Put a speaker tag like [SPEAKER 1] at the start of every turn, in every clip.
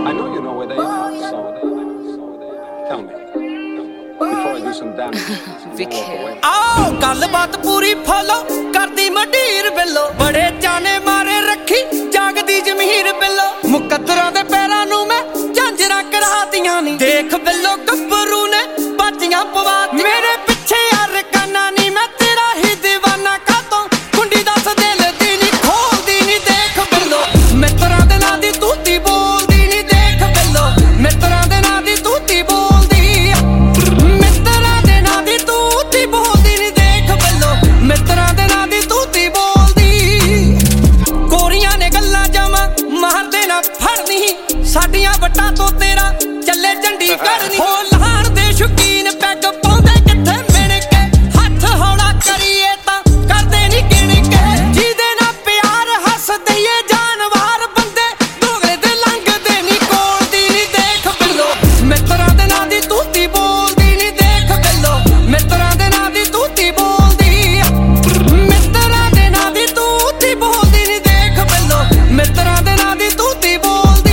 [SPEAKER 1] I know you know where they are, so tell me before I do some damage.
[SPEAKER 2] आओ गल बात पूरी follow करदी मडीर बिल्लो बड़े जाने मारे रखी जागदी जमीर बिल्लो मुकद्दरां दे पैरां नूं मैं झांजरां करातियां नी देख बिल्लो गब्बरू ने बाजियां पवाती मेरे पिछे यार काना नी मैं तेरा ही दीवाना कातों कुंडी दस दिल दी नी खोलदी नी देख बिल्लो मित्तरां दे नां दी तूती बोलदी नी देख बिल्लो मित्तरां दे नां दी तूती बोलदी मित्तरां दे नां दी तूती बोलदी नी देख बिल्लो मित्तरां दे नां दी तूती बोलदी कोरियां ने गल्लां जमा मारदे ना फड़नी साडियां वट्टां तो तेरा ਚੱਲੇ ਚੰਡੀਗੜ੍ਹ ਨੀ ਹੋ ਲਹਾਣ ਦੇ ਸ਼ੌਕੀਨ ਪੈਗ ਪਾਉਂਦੇ ਕਿੱਥੇ ਮਿਣ ਕੇ ਹੱਥ ਹੌਲਾ ਕਰੀਏ ਤਾਂ ਕਰਦੇ ਨੀ ਗਿਣ ਕੇ ਜਿਹਦੇ ਨਾਲ ਪਿਆਰ ਹੱਸਦੇ ਏ ਜਾਨਵਾਰ ਬੰਦੇ ਦੋਗਲੇ ਤੇ ਲੰਘਦੇ ਨੀ ਕੋਲ ਦੀ ਨੀ ਦੇਖ ਬਿੱਲੋ ਮਿੱਤਰਾਂ ਦੇ ਨਾਂ ਦੀ ਤੂਤੀ ਬੋਲਦੀ ਨੀ ਦੇਖ ਬਿੱਲੋ ਮਿੱਤਰਾਂ ਦੇ ਨਾਂ ਦੀ ਤੂਤੀ ਬੋਲਦੀ ਮਿੱਤਰਾਂ ਦੇ ਨਾਂ ਦੀ ਤੂਤੀ ਬੋਲਦੀ ਨੀ ਦੇਖ ਬਿੱਲੋ ਮਿੱਤਰਾਂ ਦੇ ਨਾਂ ਦੀ ਤੂਤੀ ਬੋਲਦੀ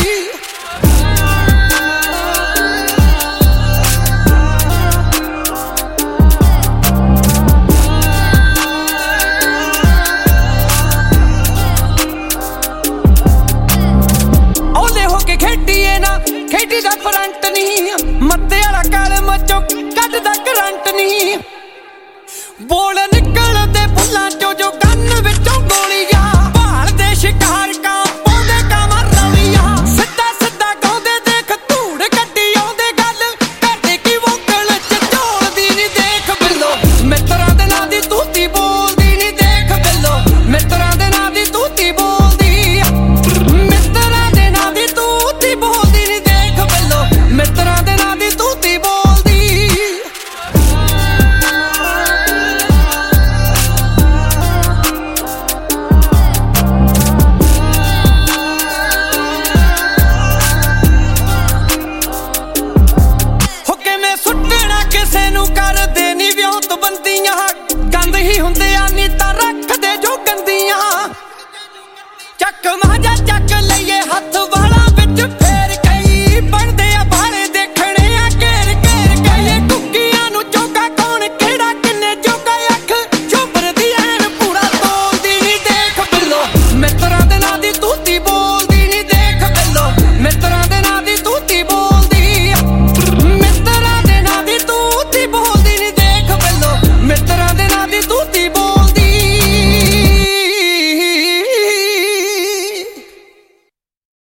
[SPEAKER 2] ਖੇਡੀ ਦਾ ਫਰੰਟ ਨਹੀਂ ਮੱਤੇ ਵਾਲਾ ਕਾਲਮ ਚੋਂ ਕੱਢਦਾ ਕਰੰਟ ਨਹੀਂ ਬੋਲ ਨਿਕਲਦੇ ਫੁੱਲਾਂ